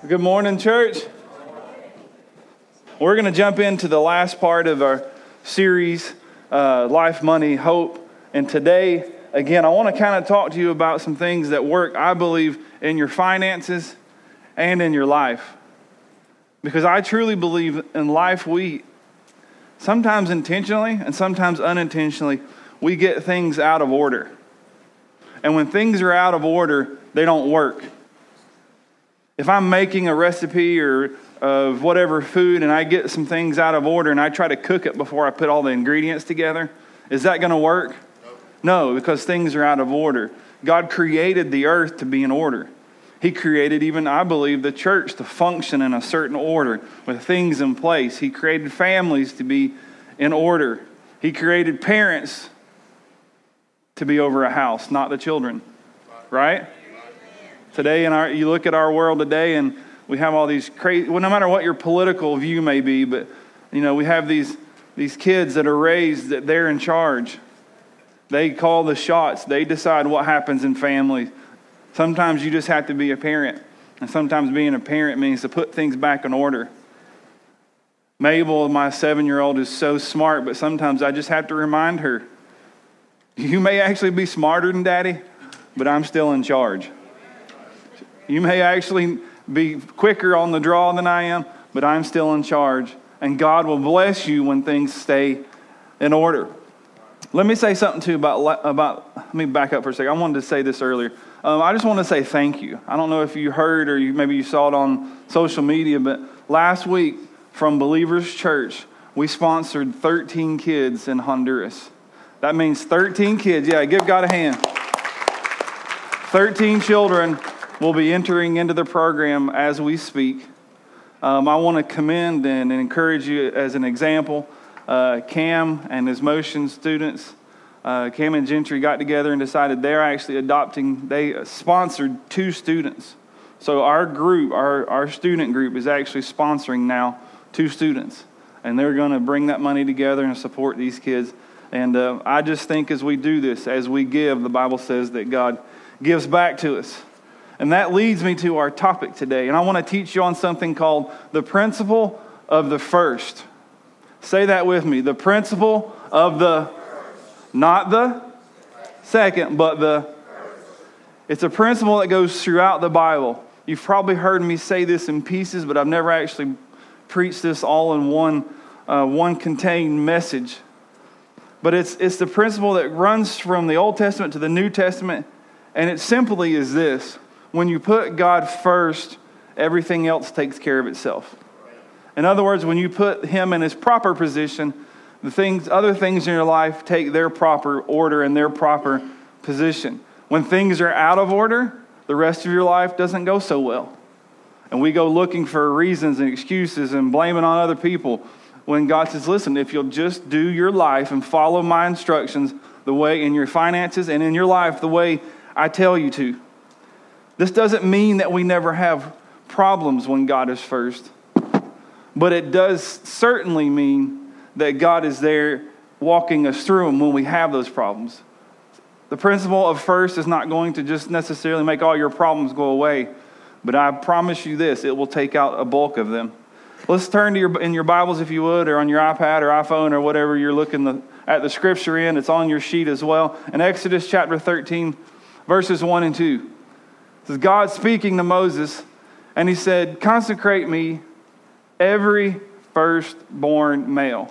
Good morning, church. We're going to jump into the last part of our series, Life, Money, Hope. And today, again, I want to kind of talk to you about some things that work, I believe, in your finances and in your life. Because I truly believe in life, we sometimes intentionally and sometimes unintentionally, we get things out of order. And when things are out of order, they don't work. If I'm making a recipe or of whatever food and I get some things out of order and I try to cook it before I put all the ingredients together, is that going to work? No, because things are out of order. God created the earth to be in order. He created even, I believe, the church to function in a certain order with things in place. He created families to be in order. He created parents to be over a house, not the children. Right? Today, you look at our world today, and we have all these crazy. Well, no matter what your political view may be, but we have these kids that are raised that they're in charge. They call the shots. They decide what happens in families. Sometimes you just have to be a parent, and sometimes being a parent means to put things back in order. Mabel, my 7-year-old, is so smart, but sometimes I just have to remind her, you may actually be smarter than Daddy, but I'm still in charge. You may actually be quicker on the draw than I am, but I'm still in charge. And God will bless you when things stay in order. Let me say something too about. Let me back up for a second. I wanted to say this earlier. I just want to say thank you. I don't know if you heard or maybe you saw it on social media, but last week from Believers Church, we sponsored 13 kids in Honduras. That means 13 kids. Yeah, give God a hand. 13 children will be entering into the program as we speak. I want to commend and encourage you as an example. Cam and his motion students, Cam and Gentry got together and decided they're actually they sponsored 2 students. So our group, our student group is actually sponsoring now 2 students. And they're going to bring that money together and support these kids. And I just think as we do this, as we give, the Bible says that God gives back to us. And that leads me to our topic today. And I want to teach you on something called the principle of the first. Say that with me. The principle of the, not the second, but the. It's a principle that goes throughout the Bible. You've probably heard me say this in pieces, but I've never actually preached this all in one contained message. But it's the principle that runs from the Old Testament to the New Testament. And it simply is this. When you put God first, everything else takes care of itself. In other words, when you put Him in His proper position, other things in your life take their proper order and their proper position. When things are out of order, the rest of your life doesn't go so well. And we go looking for reasons and excuses and blaming on other people. When God says, listen, if you'll just do your life and follow my instructions the way in your finances and in your life the way I tell you to. This doesn't mean that we never have problems when God is first. But it does certainly mean that God is there walking us through them when we have those problems. The principle of first is not going to just necessarily make all your problems go away. But I promise you this, it will take out a bulk of them. Let's turn to in your Bibles, if you would, or on your iPad or iPhone or whatever you're looking at the scripture in. It's on your sheet as well. In Exodus chapter 13, verses 1 and 2. This is God speaking to Moses, and He said, consecrate me every firstborn male.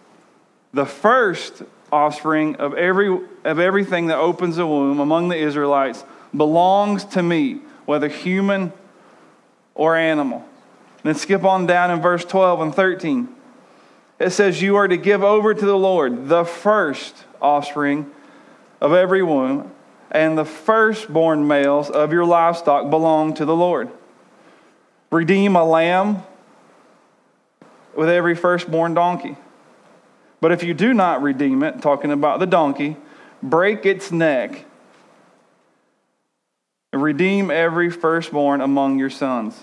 The first offspring of everything that opens a womb among the Israelites belongs to me, whether human or animal. Then skip on down in verse 12 and 13. It says, you are to give over to the Lord the first offspring of every womb, and the firstborn males of your livestock belong to the Lord. Redeem a lamb with every firstborn donkey. But if you do not redeem it, talking about the donkey, break its neck and redeem every firstborn among your sons.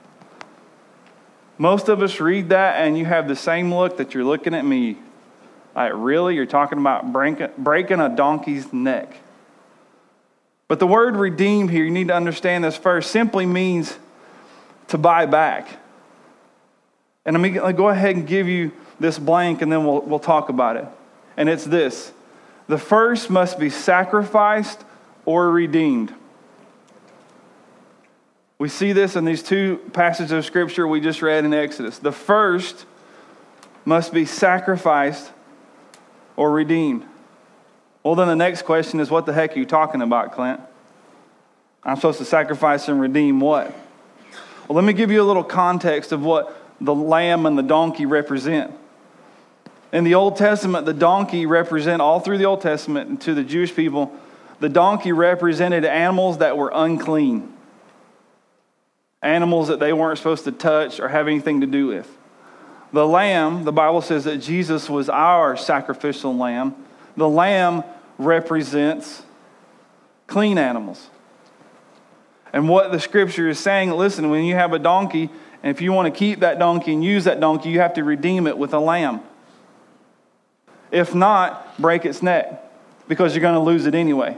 Most of us read that and you have the same look that you're looking at me. Like, really? You're talking about breaking a donkey's neck? But the word redeem here, you need to understand this first, simply means to buy back. And I'm going to go ahead and give you this blank, and then we'll talk about it. And it's this: the first must be sacrificed or redeemed. We see this in these two passages of Scripture we just read in Exodus. The first must be sacrificed or redeemed. Well, then the next question is, what the heck are you talking about, Clint? I'm supposed to sacrifice and redeem what? Well, let me give you a little context of what the lamb and the donkey represent. In the Old Testament, the donkey represent, all through the Old Testament and to the Jewish people, the donkey represented animals that were unclean. Animals that they weren't supposed to touch or have anything to do with. The lamb, the Bible says that Jesus was our sacrificial lamb. The lamb represents clean animals. And what the Scripture is saying, listen, when you have a donkey, and if you want to keep that donkey and use that donkey, you have to redeem it with a lamb. If not, break its neck, because you're going to lose it anyway.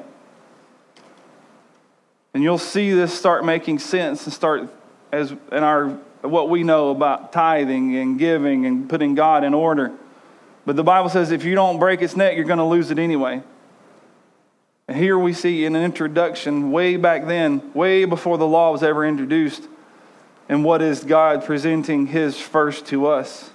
And you'll see this start making sense and start as in our what we know about tithing and giving and putting God in order. But the Bible says if you don't break its neck, you're going to lose it anyway. And here we see in an introduction way back then, way before the law was ever introduced, and what is God presenting His first to us.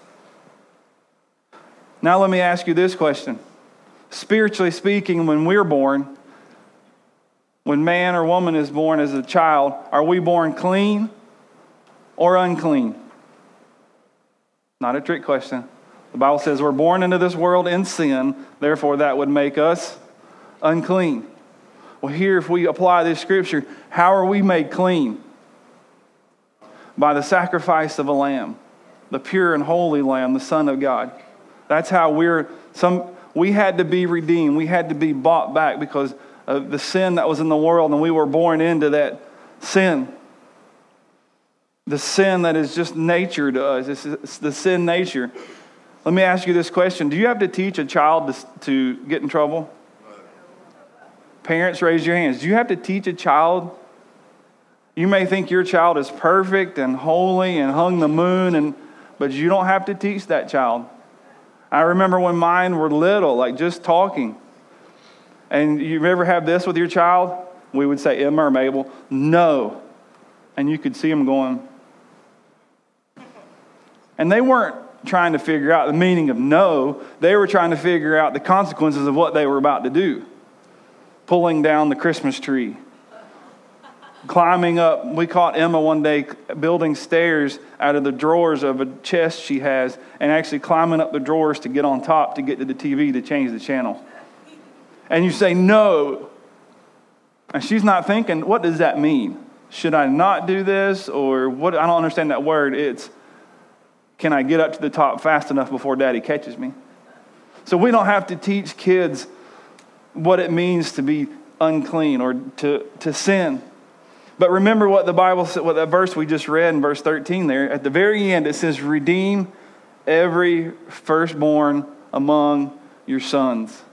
Now let me ask you this question. Spiritually speaking, when we're born, when man or woman is born as a child, are we born clean or unclean? Not a trick question. The Bible says we're born into this world in sin, therefore that would make us unclean. Well, here, if we apply this Scripture, how are we made clean? By the sacrifice of a lamb, the pure and holy Lamb, the Son of God. That's how we had to be redeemed. We had to be bought back because of the sin that was in the world, and we were born into that sin. The sin that is just nature to us. It's the sin nature. Let me ask you this question. Do you have to teach a child to get in trouble? Parents, raise your hands. Do you have to teach a child? You may think your child is perfect and holy and hung the moon, but you don't have to teach that child. I remember when mine were little, like just talking. And you ever have this with your child? We would say, Emma or Mabel, no. And you could see them going. And they weren't trying to figure out the meaning of no. They were trying to figure out the consequences of what they were about to do. Pulling down the Christmas tree. Climbing up. We caught Emma one day building stairs out of the drawers of a chest she has and actually climbing up the drawers to get on top to get to the TV to change the channel. And you say, no. And she's not thinking, what does that mean? Should I not do this? Or what? I don't understand that word. It's, can I get up to the top fast enough before Daddy catches me? So we don't have to teach kids what it means to be unclean or to sin. But remember what the Bible said, what that verse we just read in verse 13 there. At the very end, it says, redeem every firstborn among your sons.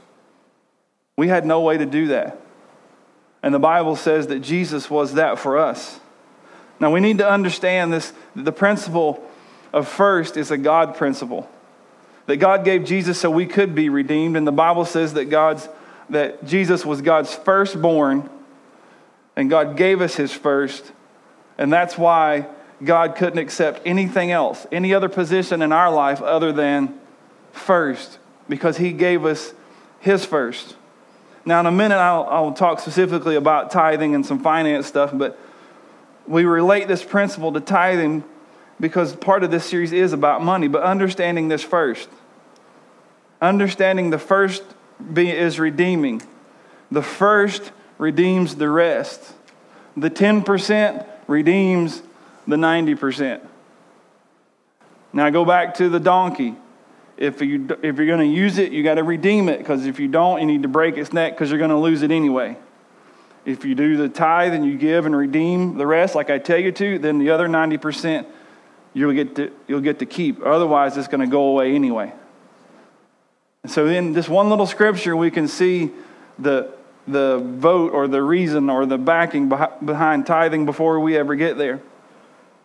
We had no way to do that. And the Bible says that Jesus was that for us. Now we need to understand this. The principle of first is a God principle. That God gave Jesus so we could be redeemed. And the Bible says that Jesus was God's firstborn. And God gave us His first. And that's why God couldn't accept anything else, any other position in our life other than first. Because He gave us His first. Now in a minute I'll talk specifically about tithing and some finance stuff. But we relate this principle to tithing because part of this series is about money. But understanding this first. Understanding the first is redeeming. The first redeems the rest. The 10% redeems the 90%. Now go back to the donkey. If you're going to use it, you got to redeem it, because if you don't, you need to break its neck because you're going to lose it anyway. If you do the tithe and you give and redeem the rest, like I tell you to, then the other 90% you'll get to keep. Otherwise, it's going to go away anyway. And so in this one little scripture, we can see the vote or the reason or the backing behind tithing before we ever get there.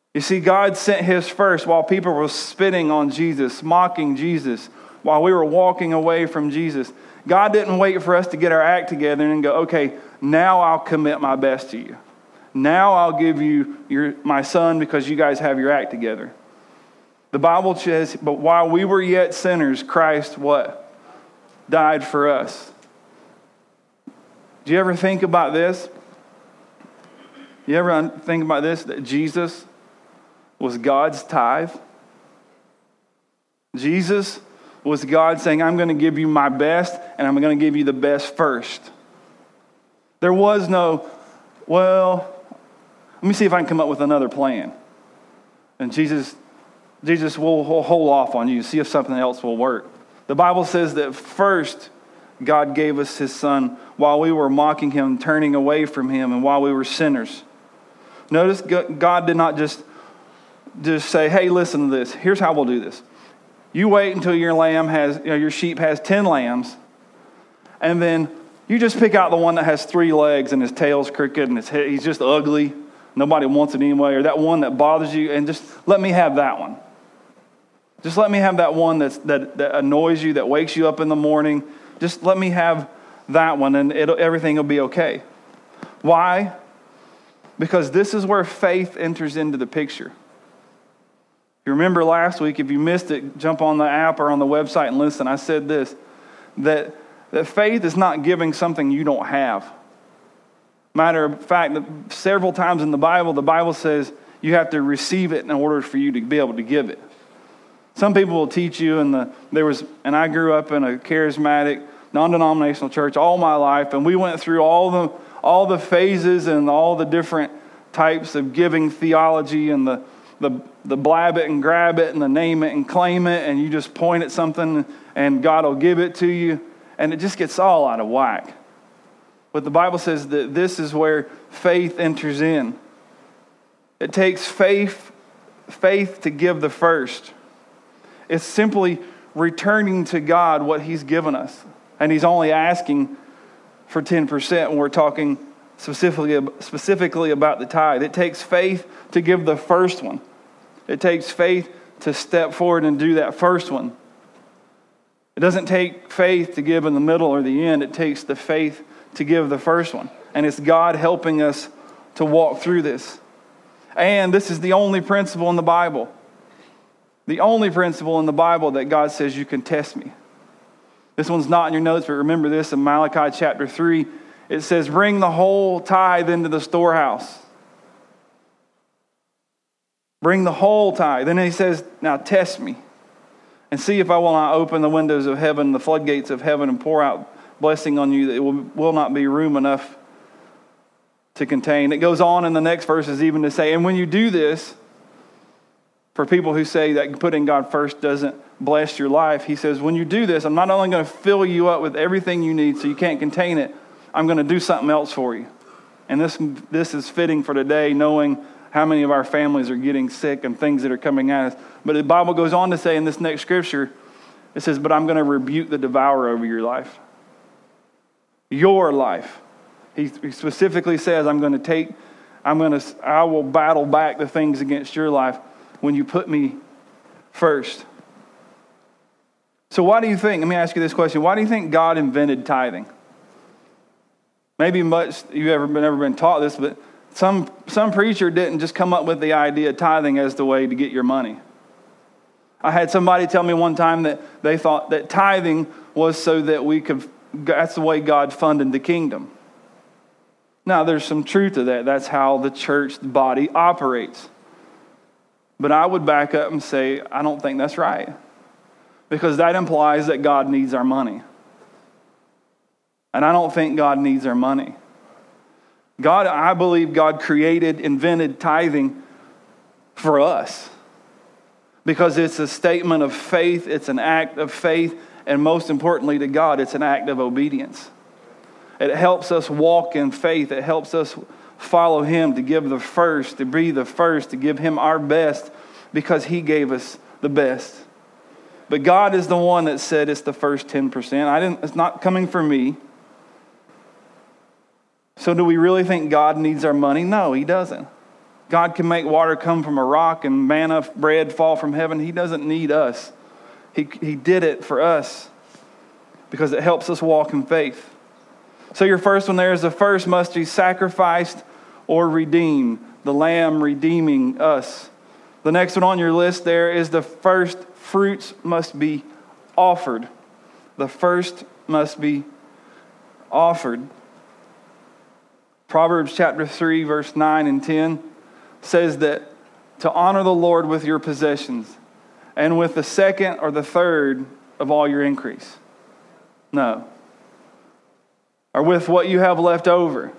You see, God sent his first while people were spitting on Jesus, mocking Jesus, while we were walking away from Jesus. God didn't wait for us to get our act together and go, okay, now I'll commit my best to you. Now I'll give you my son because you guys have your act together. The Bible says, but while we were yet sinners, Christ, what? Died for us. Do you ever think about this? You ever think about this, that Jesus was God's tithe? Jesus was God saying, I'm going to give you my best, and I'm going to give you the best first. There was no, well, let me see if I can come up with another plan. And Jesus will hold off on you, see if something else will work. The Bible says that first God gave us his son while we were mocking him, turning away from him, and while we were sinners. Notice God did not just say, hey, listen to this. Here's how we'll do this. You wait until your your sheep has 10 lambs, and then you just pick out the one that has 3 legs and his tail's crooked and he's just ugly. Nobody wants it anyway. Or that one that bothers you, and just let me have that one. Just let me have that one that annoys you, that wakes you up in the morning. Just let me have that one, and everything will be okay. Why? Because this is where faith enters into the picture. You remember last week, if you missed it, jump on the app or on the website and listen. I said this, that faith is not giving something you don't have. Matter of fact, several times in the Bible says you have to receive it in order for you to be able to give it. Some people will teach you, and I grew up in a charismatic, non-denominational church all my life, and we went through all the phases and all the different types of giving theology, and the blab it and grab it and the name it and claim it, and you just point at something and God will give it to you, and it just gets all out of whack. But the Bible says that this is where faith enters in. It takes faith to give the first. It's simply returning to God what he's given us. And he's only asking for 10% when we're talking specifically about the tithe. It takes faith to give the first one. It takes faith to step forward and do that first one. It doesn't take faith to give in the middle or the end. It takes the faith to give the first one. And it's God helping us to walk through this. And this is the only principle in the Bible. The only principle in the Bible that God says you can test me. This one's not in your notes, but remember this in Malachi chapter 3. It says, bring the whole tithe into the storehouse. Bring the whole tithe. Then he says, now test me. And see if I will not open the windows of heaven, the floodgates of heaven, and pour out blessing on you that it will not be room enough to contain. It goes on in the next verses even to say, and when you do this, for people who say that putting God first doesn't bless your life, he says, when you do this, I'm not only going to fill you up with everything you need so you can't contain it, I'm going to do something else for you. And this is fitting for today, knowing how many of our families are getting sick and things that are coming at us. But the Bible goes on to say in this next scripture, it says, but I'm going to rebuke the devourer over your life. Your life. He specifically says, I will battle back the things against your life when you put me first. So why do you think, let me ask you this question, why do you think God invented tithing? Maybe much you've ever been taught this, but some preacher didn't just come up with the idea of tithing as the way to get your money. I had somebody tell me one time that they thought that tithing was so that that's the way God funded the kingdom. Now, there's some truth to that. That's how the church body operates. But I would back up and say, I don't think that's right. Because that implies that God needs our money. And I don't think God needs our money. I believe God invented tithing for us. Because it's a statement of faith, it's an act of faith, and most importantly to God, it's an act of obedience. It helps us walk in faith. It helps us follow him, to give the first, to be the first, to give him our best, because he gave us the best. But God is the one that said it's the first 10%. It's not coming from me. So do we really think God needs our money? No, he doesn't. God can make water come from a rock and manna bread fall from heaven. He doesn't need us. He did it for us because it helps us walk in faith. So your first one there is the first must be sacrificed or redeemed. The lamb redeeming us. The next one on your list there is the first fruits must be offered. The first must be offered. Proverbs chapter 3, verse 9 and 10 says that to honor the Lord with your possessions and with the second or the third of all your increase. No. Or with what you have left over.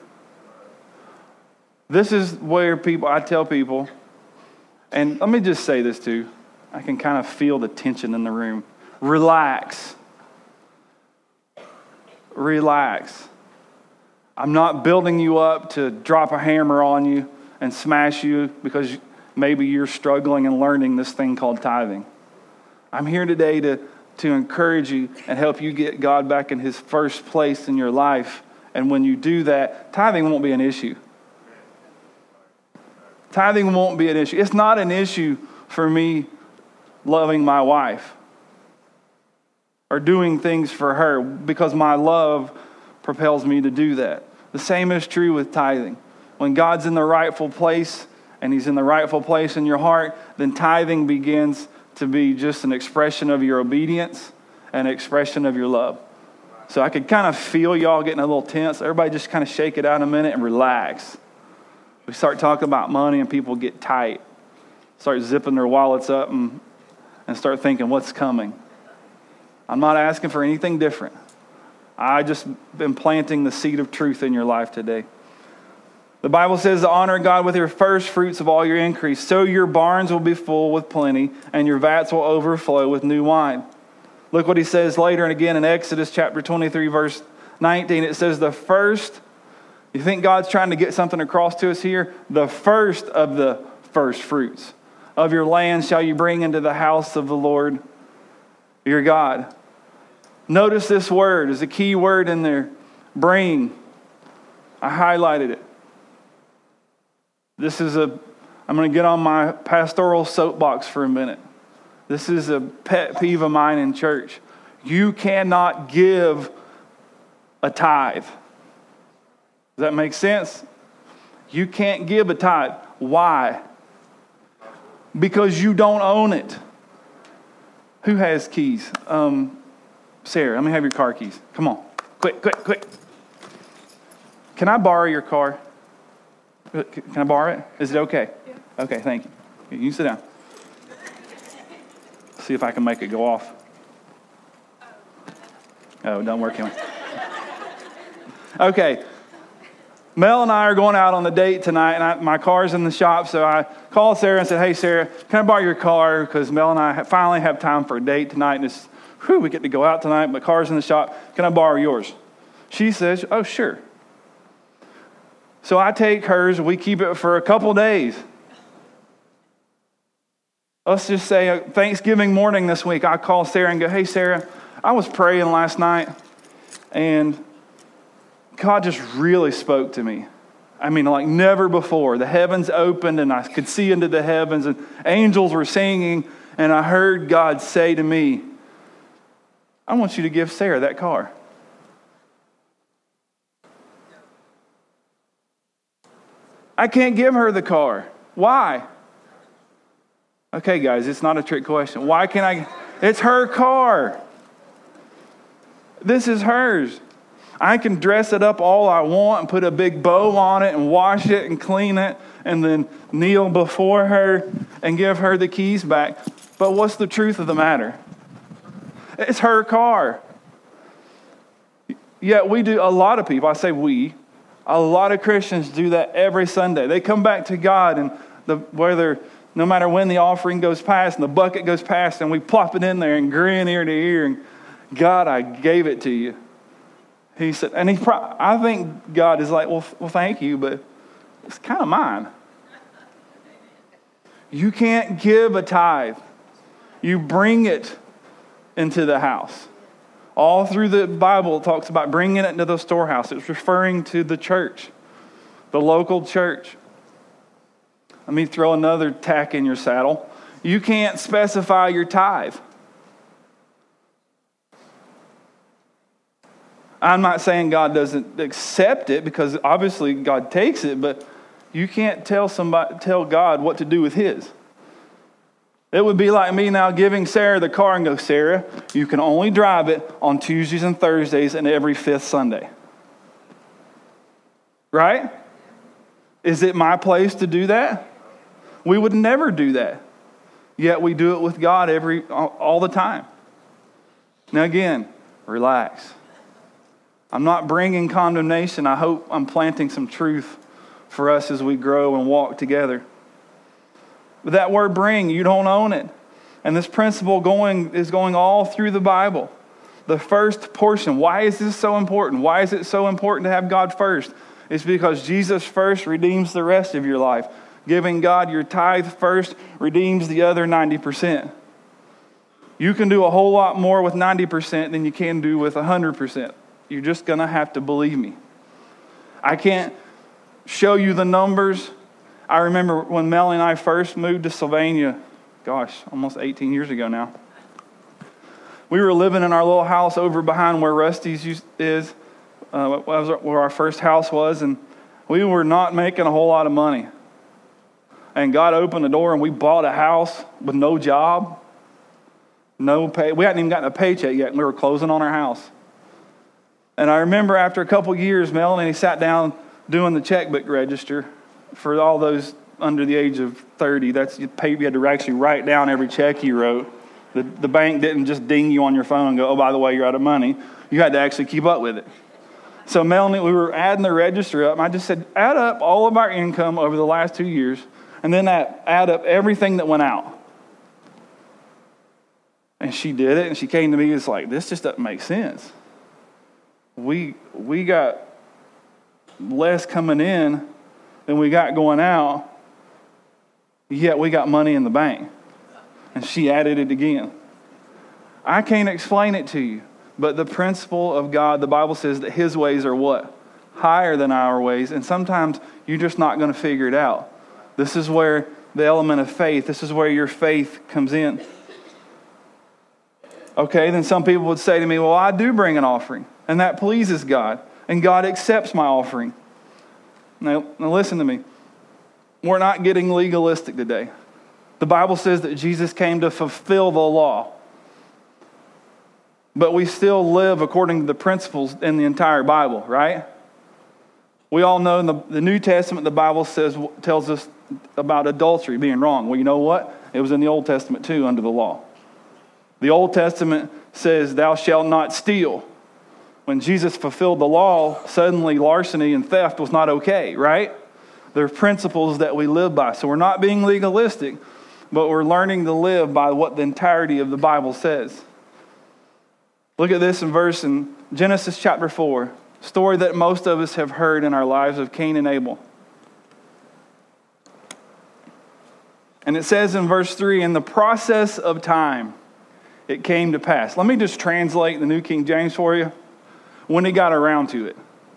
This is where I tell people, and let me just say this too. I can kind of feel the tension in the room. Relax. Relax. I'm not building you up to drop a hammer on you and smash you because maybe you're struggling and learning this thing called tithing. I'm here today to encourage you and help you get God back in his first place in your life. And when you do that, tithing won't be an issue. Tithing won't be an issue. It's not an issue for me loving my wife or doing things for her because my love propels me to do that. The same is true with tithing. When God's in the rightful place and he's in the rightful place in your heart, then tithing begins to be just an expression of your obedience and an expression of your love. So I could kind of feel y'all getting a little tense. Everybody just kind of shake it out a minute and relax. We start talking about money and people get tight. Start zipping their wallets up and start thinking, what's coming? I'm not asking for anything different. I just been planting the seed of truth in your life today. The Bible says to honor God with your first fruits of all your increase. So your barns will be full with plenty and your vats will overflow with new wine. Look what he says later and again in Exodus chapter 23 verse 19. It says the first, you think God's trying to get something across to us here? The first of the first fruits of your land shall you bring into the house of the Lord your God. Notice this word is a key word in there. Bring. I highlighted it. I'm going to get on my pastoral soapbox for a minute. This is a pet peeve of mine in church. You cannot give a tithe. Does that make sense? You can't give a tithe. Why? Because you don't own it. Who has keys? Sarah, let me have your car keys. Come on. Quick. Can I borrow your car? Can I borrow it? Is it okay? Yeah. Okay, thank you. You sit down. See if I can make it go off. Oh, it doesn't work anyway. Okay. Mel and I are going out on the date tonight, and my car's in the shop, so I called Sarah and said, hey, Sarah, can I borrow your car? Because Mel and I finally have time for a date tonight, and we get to go out tonight, but car's in the shop. Can I borrow yours? She says, oh, sure. So I take hers, we keep it for a couple days. Let's just say Thanksgiving morning this week, I call Sarah and go, hey, Sarah, I was praying last night, and God just really spoke to me. I mean, like never before. The heavens opened, and I could see into the heavens, and angels were singing, and I heard God say to me, I want you to give Sarah that car. I can't give her the car. Why? Okay, guys, it's not a trick question. Why can't I? It's her car. This is hers. I can dress it up all I want and put a big bow on it and wash it and clean it and then kneel before her and give her the keys back. But what's the truth of the matter? It's her car. Yet we do, a lot of people, I say we, a lot of Christians do that every Sunday. They come back to God and no matter when the offering goes past and the bucket goes past and we plop it in there and grin ear to ear and God, I gave it to you. He said, and I think God is like, well, thank you, but it's kind of mine. You can't give a tithe. You bring it into the house. All through the Bible, it talks about bringing it into the storehouse. It's referring to the church, the local church. let me throw another tack in your saddle. You can't specify your tithe. I'm not saying God doesn't accept it, because obviously God takes it, but you can't tell God what to do with his. It would be like me now giving Sarah the car and go, Sarah, you can only drive it on Tuesdays and Thursdays and every fifth Sunday. Right? Is it my place to do that? We would never do that. Yet we do it with God all the time. Now again, relax. I'm not bringing condemnation. I hope I'm planting some truth for us as we grow and walk together. But that word bring, you don't own it. And this principle is going all through the Bible. The first portion, why is this so important? Why is it so important to have God first? It's because Jesus first redeems the rest of your life. Giving God your tithe first redeems the other 90%. You can do a whole lot more with 90% than you can do with 100%. You're just going to have to believe me. I can't show you the numbers. I remember when Melanie and I first moved to Sylvania, almost 18 years ago now. We were living in our little house over behind where Rusty's is, where our first house was, and we were not making a whole lot of money. And God opened the door and we bought a house with no job, no pay. We hadn't even gotten a paycheck yet, and we were closing on our house. And I remember after a couple years, Melanie sat down doing the checkbook register for all those under the age of 30. You had to actually write down every check you wrote. The bank didn't just ding you on your phone and go, oh, by the way, you're out of money. You had to actually keep up with it. So Melanie, we were adding the register up, and I just said, add up all of our income over the last 2 years, and then add up everything that went out. And she did it, and she came to me, it's like, this just doesn't make sense. We got less coming in than we got going out, yet we got money in the bank. And she added it again. I can't explain it to you, but the principle of God, the Bible says that his ways are what? Higher than our ways, and sometimes you're just not going to figure it out. This is where the element of faith, this is where your faith comes in. Okay, then some people would say to me, well, I do bring an offering, and that pleases God, and God accepts my offering. Now listen to me. We're not getting legalistic today. The Bible says that Jesus came to fulfill the law. But we still live according to the principles in the entire Bible, right? We all know in the New Testament, the Bible tells us about adultery being wrong. Well, you know what? It was in the Old Testament too, under the law. The Old Testament says, thou shalt not steal. When Jesus fulfilled the law, suddenly larceny and theft was not okay, right? There are principles that we live by. So we're not being legalistic, but we're learning to live by what the entirety of the Bible says. Look at this in Genesis chapter 4, story that most of us have heard in our lives of Cain and Abel. And it says in verse 3, in the process of time, it came to pass. Let me just translate the New King James for you. When he got around to it.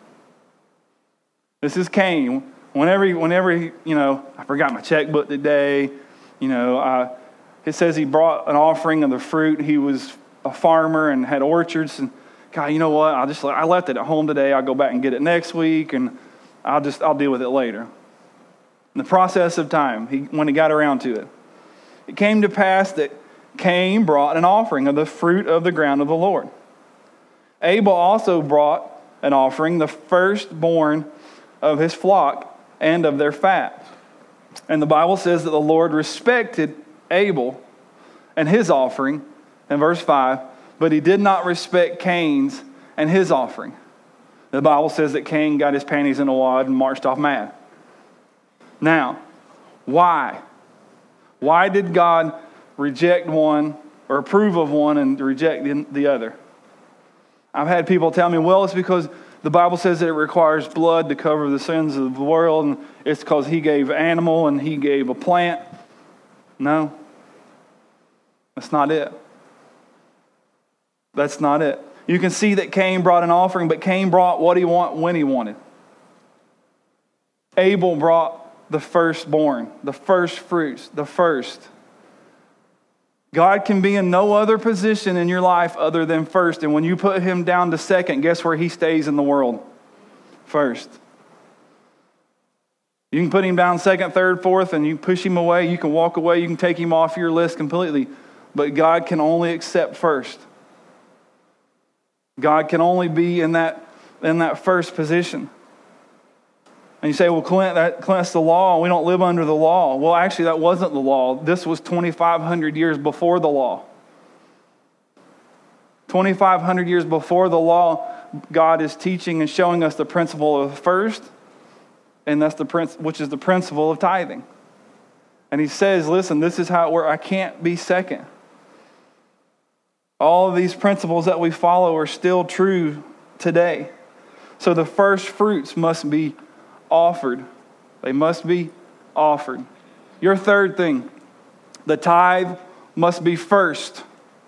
This is Cain. Whenever he, I forgot my checkbook today. It says he brought an offering of the fruit. He was a farmer and had orchards. And God, you know what? I left it at home today. I'll go back and get it next week, and I'll deal with it later. In the process of time, when he got around to it, it came to pass that Cain brought an offering of the fruit of the ground of the Lord. Abel also brought an offering, the firstborn of his flock and of their fat. And the Bible says that the Lord respected Abel and his offering, in verse 5, but he did not respect Cain's and his offering. The Bible says that Cain got his panties in a wad and marched off mad. Now, why? Why did God reject one or approve of one and reject the other? I've had people tell me, well, it's because the Bible says that it requires blood to cover the sins of the world, and it's because he gave animal and he gave a plant. No, that's not it. That's not it. You can see that Cain brought an offering, but Cain brought what he wanted when he wanted. Abel brought the firstborn, the first fruits, the first. God can be in no other position in your life other than first. And when you put him down to second, guess where he stays in the world? First. You can put him down second, third, fourth, and you push him away. You can walk away. You can take him off your list completely. But God can only accept first. God can only be in that first position. And you say, well, Clint, that's the law. We don't live under the law. Well, actually, that wasn't the law. This was 2,500 years before the law. 2,500 years before the law, God is teaching and showing us the principle of first, and that's which is the principle of tithing. And he says, listen, this is how it works. I can't be second. All of these principles that we follow are still true today. So the first fruits must be offered. They must be offered. Your third thing, the tithe must be first.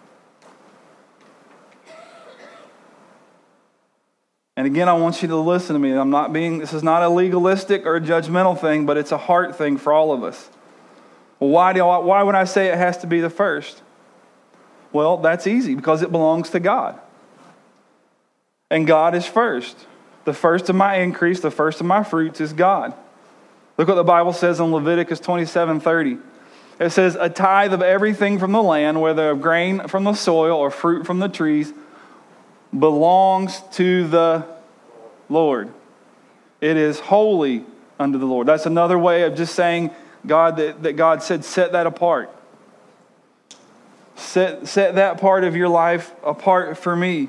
And again, I want you to listen to me. This is not a legalistic or a judgmental thing, but it's a heart thing for all of us. Well, why would I say it has to be the first? Well, that's easy, because it belongs to God. And God is first. The first of my increase, the first of my fruits is God. Look what the Bible says in Leviticus 27:30. It says, a tithe of everything from the land, whether of grain from the soil or fruit from the trees, belongs to the Lord. It is holy unto the Lord. That's another way of just saying that God said, set that apart. Set that part of your life apart for me.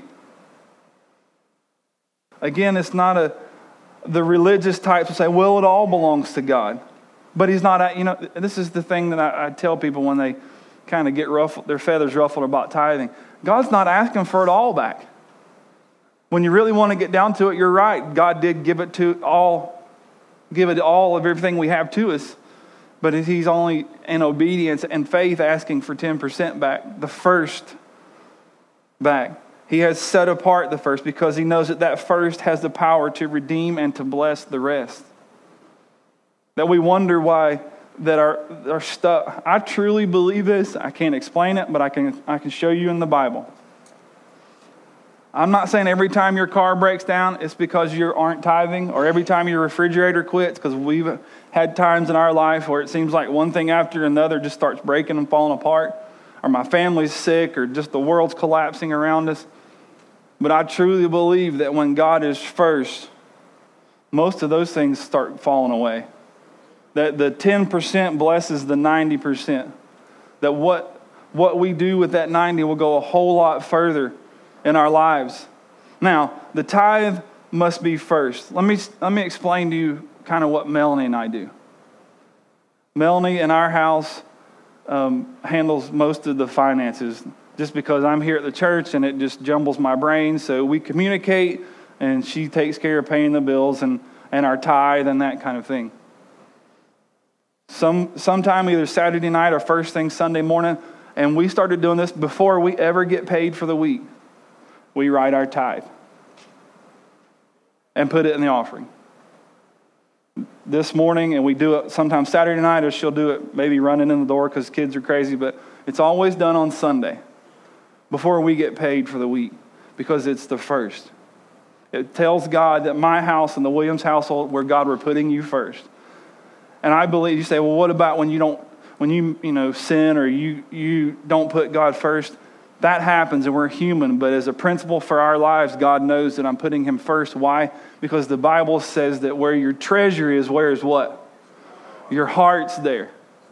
Again, it's not the religious types will say, well, it all belongs to God. But he's not, this is the thing that I tell people when they kind of get ruffled, their feathers ruffled about tithing. God's not asking for it all back. When you really want to get down to it, you're right. God did give it all of everything we have to us. But he's only in obedience and faith asking for 10% back, the first back. He has set apart the first because he knows that first has the power to redeem and to bless the rest. That we wonder why that our stuff. I truly believe this. I can't explain it, but I can show you in the Bible. I'm not saying every time your car breaks down, it's because you aren't tithing, or every time your refrigerator quits, because we've had times in our life where it seems like one thing after another just starts breaking and falling apart, or my family's sick, or just the world's collapsing around us. But I truly believe that when God is first, most of those things start falling away. That the 10% blesses the 90%. That what we do with that 90 will go a whole lot further in our lives. Now, the tithe must be first. Let me explain to you kind of what Melanie and I do. Melanie in our house handles most of the finances, just because I'm here at the church and it just jumbles my brain. So we communicate, and she takes care of paying the bills and our tithe and that kind of thing. Sometime either Saturday night or first thing Sunday morning, and we started doing this before we ever get paid for the week. We write our tithe and put it in the offering. This morning, and we do it sometimes Saturday night, or she'll do it maybe running in the door because kids are crazy, but it's always done on Sunday before we get paid for the week, because it's the first. It tells God that my house and the Williams household, where God, we're putting you first. And I believe, you say, well, what about when you sin or you don't put God first? That happens, and we're human. But as a principle for our lives, God knows that I'm putting him first. Why? Because the Bible says that where your treasure is, where is what? Your heart's there.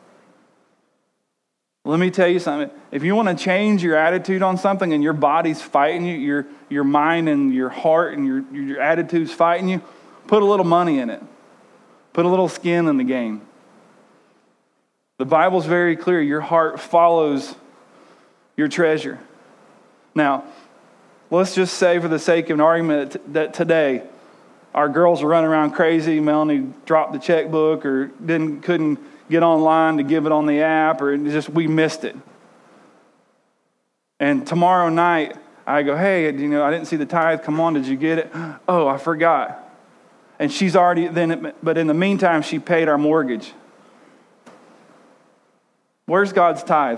Let me tell you something. If you want to change your attitude on something and your body's fighting you, your mind and your heart and your attitude's fighting you, put a little money in it. Put a little skin in the game. The Bible's very clear. Your heart follows your treasure. Now, let's just say for the sake of an argument that today our girls are running around crazy. Melanie dropped the checkbook or couldn't get online to give it on the app, or we missed it. And tomorrow night I go, hey, I didn't see the tithe. Come on, did you get it? Oh, I forgot. And but in the meantime, she paid our mortgage. Where's God's tithe?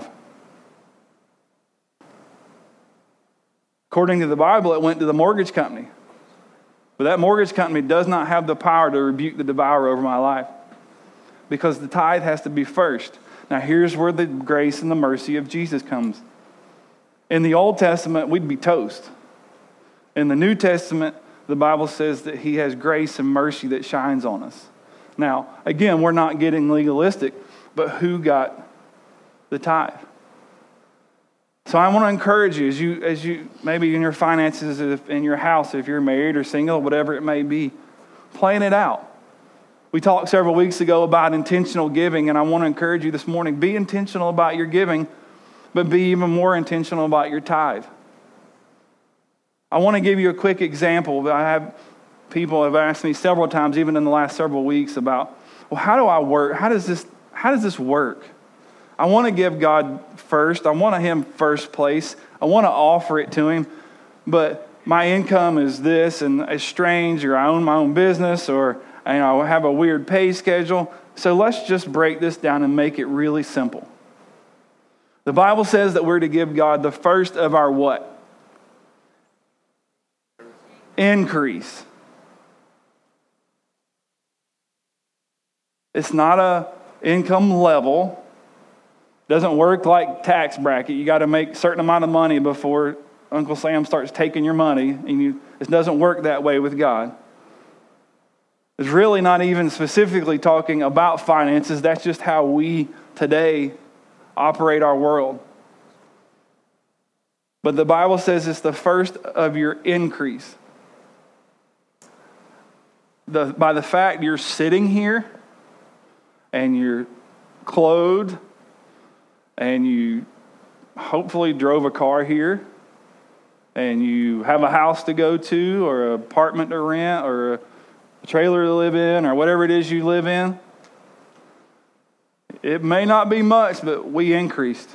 According to the Bible, it went to the mortgage company. But that mortgage company does not have the power to rebuke the devourer over my life, because the tithe has to be first. Now, here's where the grace and the mercy of Jesus comes. In the Old Testament, we'd be toast. In the New Testament, the Bible says that he has grace and mercy that shines on us. Now, again, we're not getting legalistic, but who got the tithe? So I want to encourage you, as you maybe in your finances, in your house, if you're married or single, whatever it may be, plan it out. We talked several weeks ago about intentional giving, and I want to encourage you this morning, be intentional about your giving, but be even more intentional about your tithe. I want to give you a quick example. People have asked me several times, even in the last several weeks, about, well, how do I work? How does this work? I want to give God first. I want Him first place. I want to offer it to Him. But my income is this, and it's strange, or I own my own business, or I have a weird pay schedule. So let's just break this down and make it really simple. The Bible says that we're to give God the first of our what? Increase. It's not a income level. Doesn't work like tax bracket. You got to make a certain amount of money before Uncle Sam starts taking your money. And it doesn't work that way with God. It's really not even specifically talking about finances. That's just how we today operate our world. But the Bible says it's the first of your increase. By the fact you're sitting here and you're clothed and you hopefully drove a car here and you have a house to go to or an apartment to rent or a trailer to live in or whatever it is you live in, it may not be much, but we increased.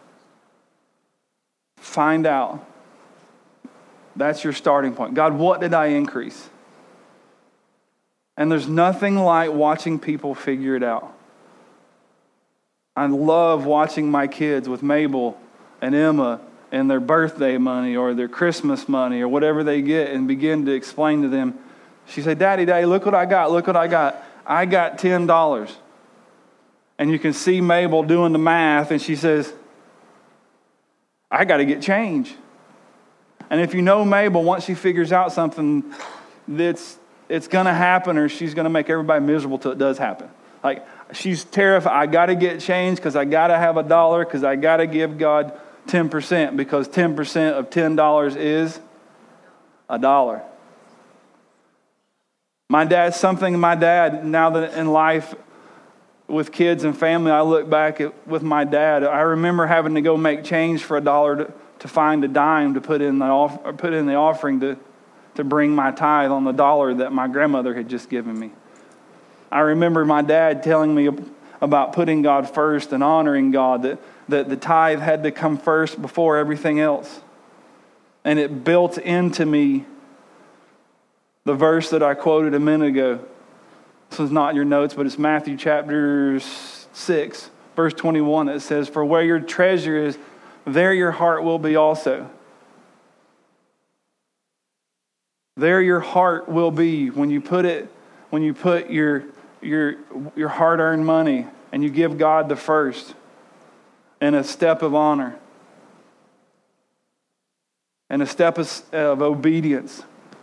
Find out. That's your starting point. God, what did I increase? And there's nothing like watching people figure it out. I love watching my kids with Mabel and Emma and their birthday money or their Christmas money or whatever they get and begin to explain to them. She said, Daddy, look what I got. Look what I got. I got $10. And you can see Mabel doing the math, and she says, I got to get change. And if you know Mabel, once she figures out something it's going to happen, or she's going to make everybody miserable till it does happen. Like, she's terrified. I got to get change because I got to have $1 because I got to give God 10% because 10% of $10 is $1. My dad, now that in life with kids and family, I look back with my dad. I remember having to go make change for $1 to find a dime to put in the offering to bring my tithe on the $1 that my grandmother had just given me. I remember my dad telling me about putting God first and honoring God, that the tithe had to come first before everything else. And it built into me the verse that I quoted a minute ago. This is not in your notes, but it's Matthew chapter 6, verse 21. That says, "For where your treasure is, there your heart will be also." There your heart will be when you put your hard-earned money and you give God the first and a step of honor and a step of obedience.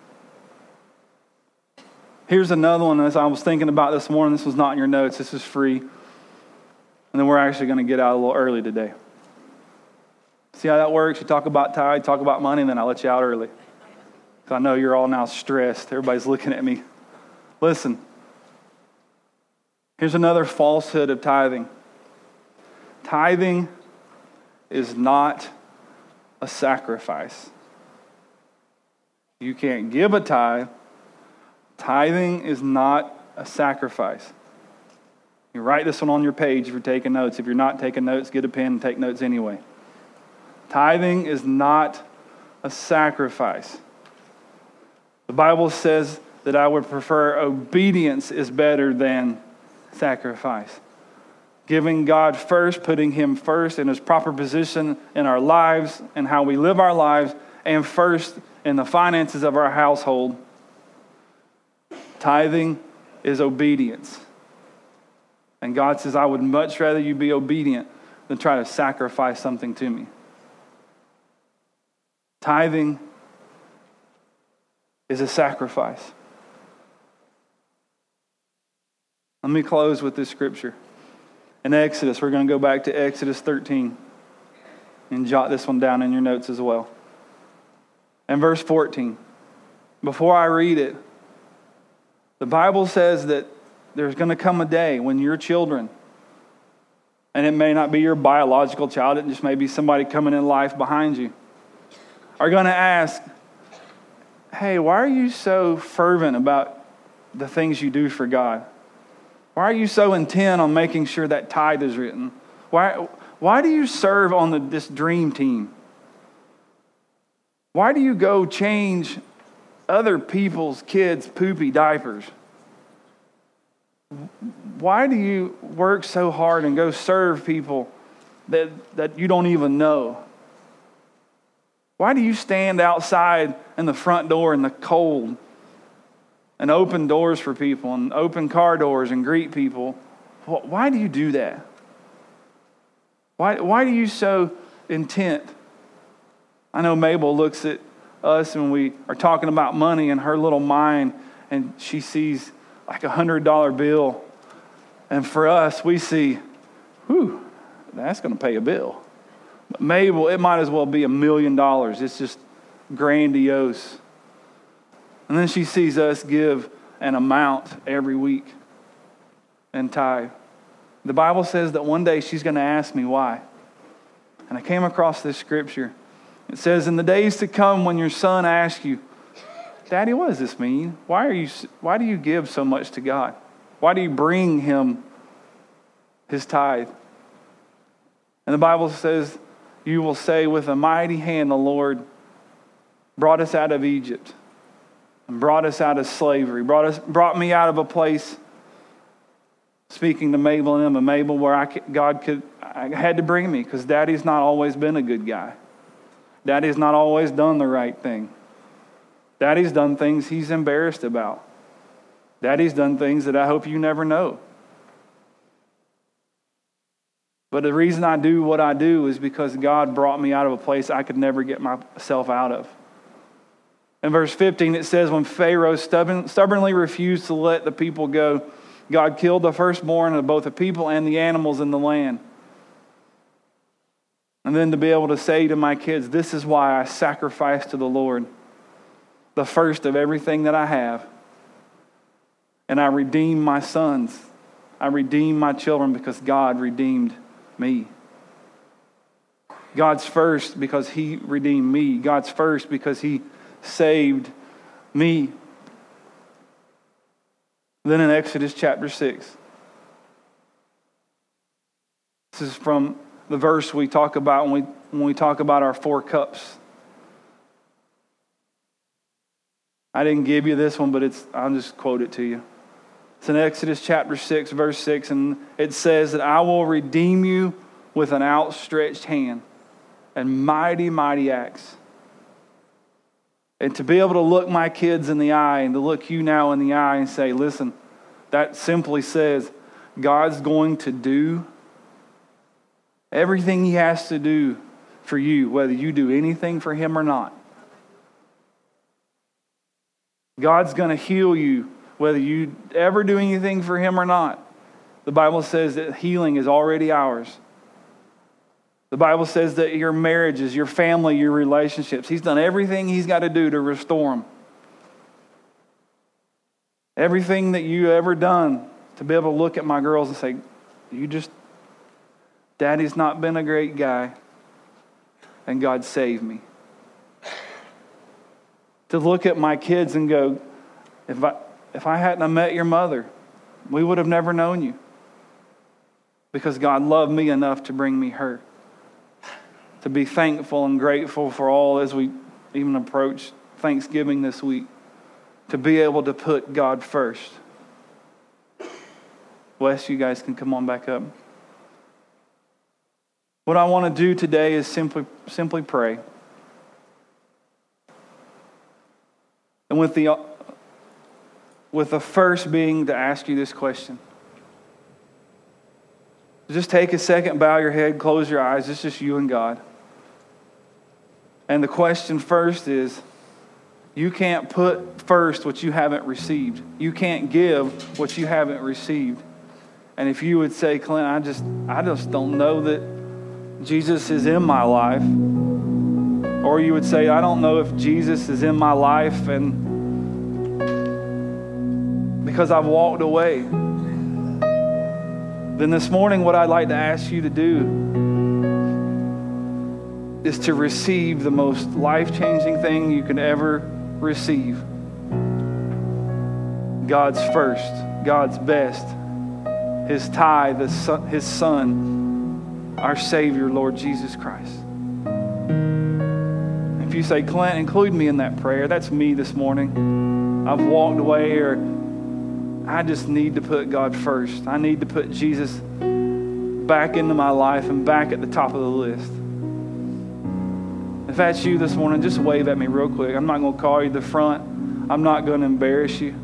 Here's another one as I was thinking about this morning. This was not in your notes. This is free. And then we're actually going to get out a little early today. See how that works? You talk about tithe, talk about money, and then I let you out early. Because I know you're all now stressed. Everybody's looking at me. Listen. Here's another falsehood of tithing. Tithing is not a sacrifice. You can't give a tithe. Tithing is not a sacrifice. You write this one on your page if you're taking notes. If you're not taking notes, get a pen and take notes anyway. Tithing is not a sacrifice. The Bible says that I would prefer obedience is better than sacrifice. Giving God first, putting Him first in His proper position in our lives and how we live our lives, and first in the finances of our household. Tithing is obedience. And God says, I would much rather you be obedient than try to sacrifice something to me. Tithing is a sacrifice. Let me close with this scripture. In Exodus, we're going to go back to Exodus 13 and jot this one down in your notes as well. And verse 14. Before I read it, the Bible says that there's going to come a day when your children, and it may not be your biological child, it just may be somebody coming in life behind you, are going to ask, hey, why are you so fervent about the things you do for God? Why are you so intent on making sure that tithe is written? Why do you serve on this dream team? Why do you go change other people's kids' poopy diapers? Why do you work so hard and go serve people that you don't even know? Why do you stand outside in the front door in the cold and open doors for people and open car doors and greet people? Why do you do that? Why do you so intent? I know Mabel looks at us when we are talking about money in her little mind, and she sees like $100 bill. And for us, we see, whew, that's going to pay a bill. But Mabel, it might as well be $1 million. It's just grandiose. And then she sees us give an amount every week in tithe. The Bible says that one day she's going to ask me why. And I came across this scripture. It says, in the days to come when your son asks you, Daddy, what does this mean? Why do you give so much to God? Why do you bring him his tithe? And the Bible says, you will say, with a mighty hand the Lord brought us out of Egypt and brought us out of slavery, brought me out of a place, speaking to Mabel and Emma, Mabel, where I had to bring me because Daddy's not always been a good guy. Daddy's not always done the right thing. Daddy's done things he's embarrassed about. Daddy's done things that I hope you never know. But the reason I do what I do is because God brought me out of a place I could never get myself out of. In verse 15, it says, when Pharaoh stubbornly refused to let the people go, God killed the firstborn of both the people and the animals in the land. And then to be able to say to my kids, this is why I sacrifice to the Lord the first of everything that I have. And I redeem my sons. I redeem my children because God redeemed me. God's first because he redeemed me. God's first because he saved me. Then in Exodus chapter 6. This is from the verse we talk about when we talk about our 4 cups. I didn't give you this one, but I'll just quote it to you. It's in Exodus chapter 6, verse 6, and it says that I will redeem you with an outstretched hand and mighty, mighty acts. And to be able to look my kids in the eye and to look you now in the eye and say, listen, that simply says God's going to do everything he has to do for you, whether you do anything for him or not. God's going to heal you, whether you ever do anything for him or not. The Bible says that healing is already ours. The Bible says that your marriages, your family, your relationships, he's done everything he's got to do to restore them. Everything that you ever done to be able to look at my girls and say, Daddy's not been a great guy, and God saved me. To look at my kids and go, if I hadn't have met your mother, we would have never known you. Because God loved me enough to bring me her. To be thankful and grateful for all as we even approach Thanksgiving this week. to be able to put God first. Wes, you guys can come on back up. What I want to do today is simply pray. And with the first being to ask you this question. Just take a second, bow your head, close your eyes. It's just you and God. And the question first is, you can't put first what you haven't received. You can't give what you haven't received. And if you would say, Clint, I just don't know that Jesus is in my life. Or you would say, I don't know if Jesus is in my life and because I've walked away. Then this morning, what I'd like to ask you to do is to receive the most life-changing thing you can ever receive. God's first, God's best, His tithe, His Son, our Savior, Lord Jesus Christ. If you say, Clint, include me in that prayer, that's me this morning. I've walked away, or I just need to put God first. I need to put Jesus back into my life and back at the top of the list. If that's you this morning, just wave at me real quick. I'm not going to call you to the front. I'm not going to embarrass you.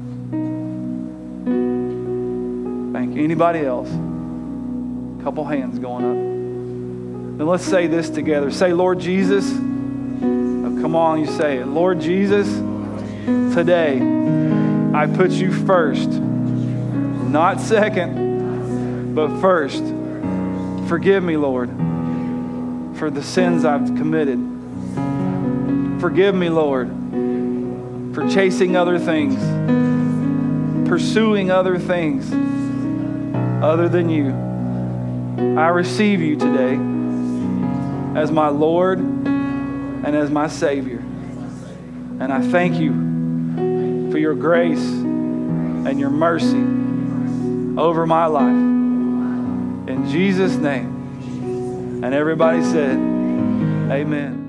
Thank you. Anybody else? A couple hands going up. Then let's say this together. Say, Lord Jesus. Oh, come on, you say it. Lord Jesus, today I put you first. Not second, but first. Forgive me, Lord, for the sins I've committed. Forgive me, Lord, for chasing other things, pursuing other things other than you. I receive you today as my Lord and as my Savior. And I thank you for your grace and your mercy over my life. In Jesus' name. And everybody said, amen.